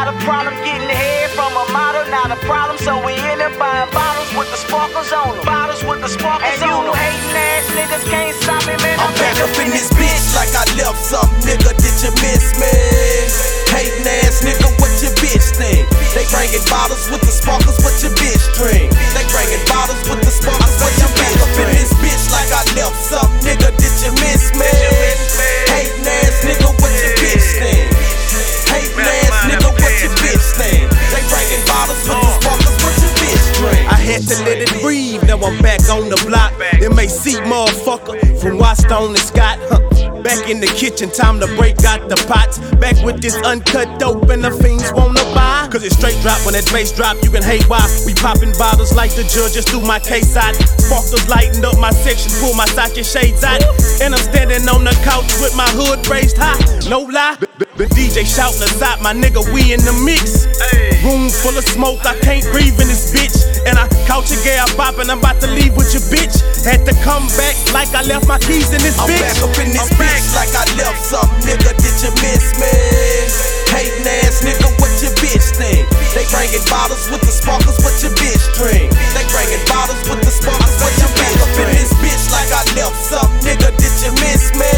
not a problem. Getting head from a model, not a problem. So we in there buying bottles with the sparkles on them. Bottles with the sparkles on them. And you hating ass niggas can't stop me, man. I'm back up in this bitch like I left some nigga. Did you miss me? Hating ass nigga, what your bitch think? They bringing bottles with the sparkles, what your bitch drink? They bringing bottles with the sparkles, what your bitch drink? Back up in this bitch like I left some nigga. Did you miss me? Hating ass nigga, what your bitch think? Hating ass nigga, what your bitch think? They bringing bottles with the sparkles, what your bitch drink? I had to let it breathe, now I'm back on the block. MAC motherfucker from Washington and Scott. Back in the kitchen, time to break out the pots. Back with this uncut dope and the fiends wanna buy. Cause it's straight drop, when that bass drop, you can hate why. We popping bottles like the judges threw my case out. Sparkles lightened up my section, pull my socket shades out. And I'm standing on the couch with my hood raised high. No lie, the DJ shouting us out, my nigga, we in the mix. Room full of smoke, I can't breathe in this bitch. And I caught your gal poppin', I'm about to leave with your bitch. Had to come back like I left my keys in this bitch. I'm back up in this bitch like I left some nigga. Did you miss me? Hating ass nigga, what your bitch think? They bringing bottles with the sparkles, what your bitch drink? They bringing bottles with the sparkles, what your bitch drink? Back up in this bitch like I left some nigga. Did you miss me?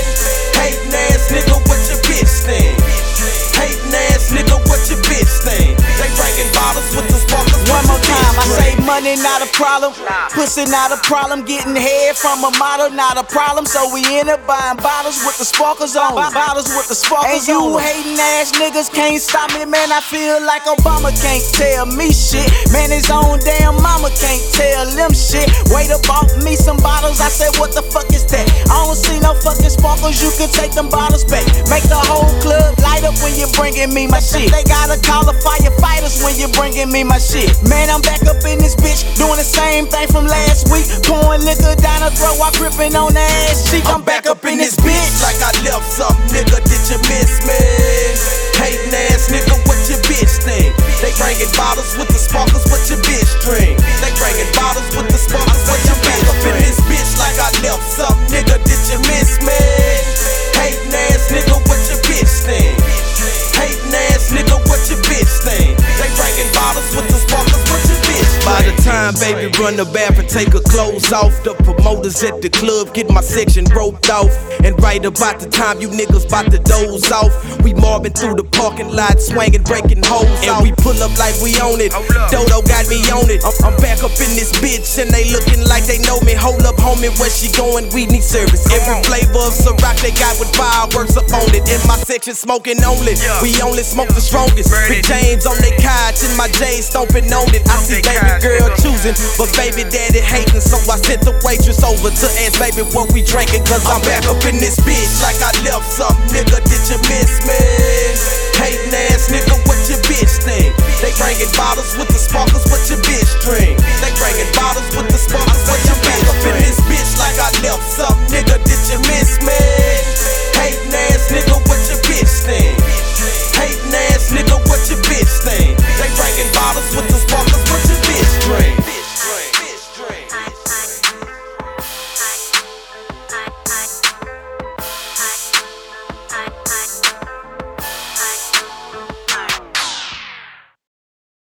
Hating ass nigga, what your bitch think? Hating ass nigga, what your bitch think? They bringing bottles with the sparkles. One more time, I say money not a problem, pussy not a problem, getting head from a model not a problem. So we end up buying bottles with the sparkles on them. Bottles with the sparkles on them. And you hating ass niggas can't stop me, man. I feel like Obama can't tell me shit. Man, his own damn mama can't tell them shit. Wait up, bought me some bottles. I said, what the fuck is that? I don't see no fucking sparkles. You can take them bottles back. Make the whole club light up when you're bringing me my shit. They gotta call the firefighters when you're bringing me my shit. Man, I'm back up in this bitch, doing the same thing from last week. Pouring liquor down her throat while gripping on the ass cheek. I'm back up in this bitch like I left some nigga. Did you miss me? Hating ass nigga, what your bitch think? They bringing bottles with the sparkles, what your bitch drink? They bringing bottles with the sparkles, what your bitch drink? Back up in this bitch like I left some nigga. Did you miss me? Hating ass nigga, what your bitch think? Hating ass nigga, what your bitch think? They bringing bottles with the sparkles, what your bitch drink? By the time baby run the bath and take her clothes off, the promoters at the club get my section roped off. And right about the time you niggas bout to doze off, we mobbing through the parking lot, swinging, breaking hoes and we pull up like we own it. Dodo got me on it. I'm back up in this bitch and they looking like they know me. Hold up, homie, where she going? We need service. Every flavor of Ciroc they got with fireworks up on it. In my section smoking only, we only smoke the strongest. Big James on they couch and my J's stomping on it. I see baby girl choosing, but baby daddy hating, so I sent the waitress over to ask baby what we drinking. Cause I'm back up in this bitch like I left some nigga. Did you miss me? Hating ass nigga, what your bitch think? They bringing bottles with the sparkles, what your bitch drink?